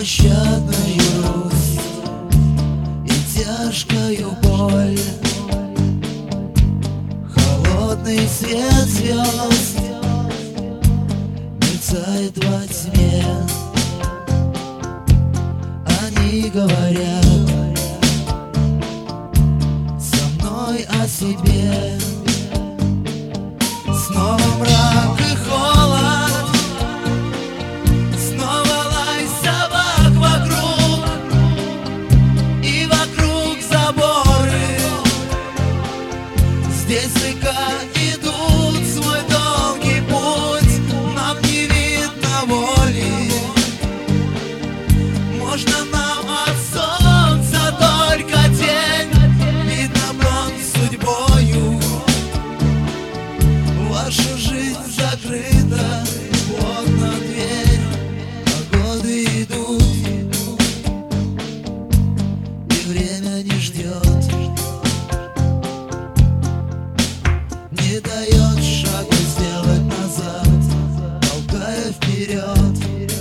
беспощадную грусть и тяжкую боль. Холодный свет звезд мерцает во тьме. Они говорят со мной о себе. Снова мрак и холод, снова лай собак вокруг, и вокруг заборы. Здесь века идут свой долгий путь, нам не видно воли. Можно нам от солнца только тень, видно план судьбою. Ваша жизнь закрыта, плотно дверь, а годы идут, и время не ждет, не дает шага сделать назад, толкая вперед,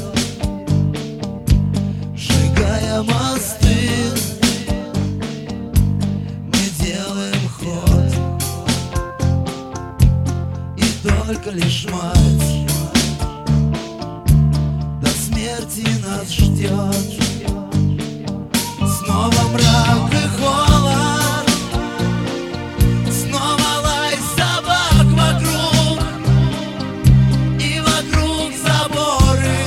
сжигая мосты. Мы делаем ход, только лишь мать до смерти нас ждет. Снова мрак и холод, снова лай собак вокруг, и вокруг заборы.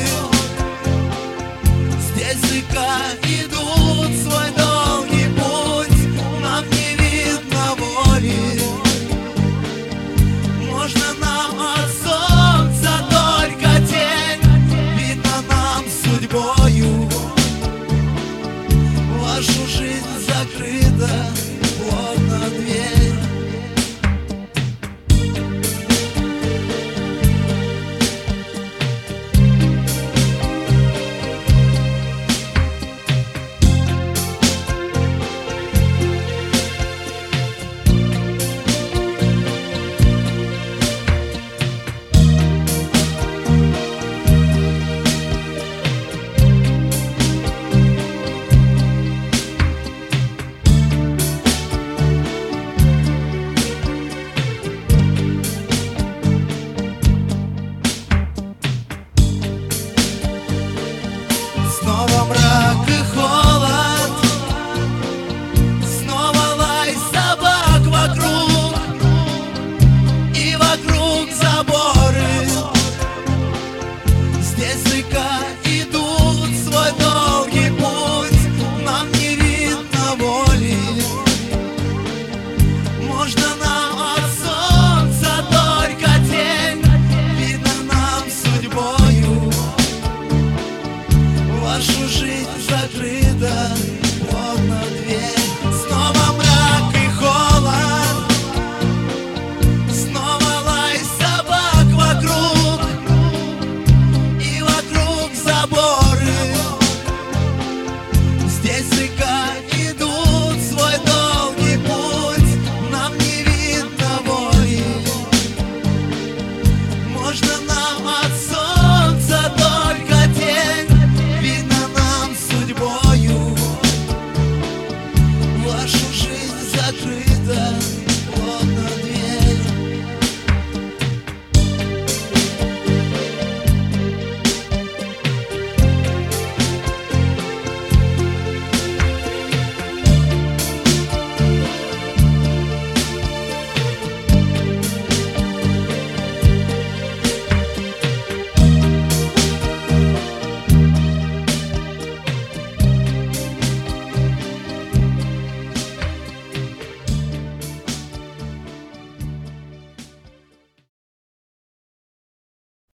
Здесь века идут свой долгий путь, нам не видно воли. Можно нам от солнца только тень, видно нам судьбою. Вашу жизнь закрыта, плотно дверь. Снова мрак и холод, снова лай собак вокруг, и вокруг заборы. Здесь века идут свой долгий путь, нам не видно воли. Можно нам от солнца только тень, видно нам судьбою. Вашу жизнь закрыта, плотно дверь. Снова мрак и холод, снова лай собак вокруг, и вокруг забор.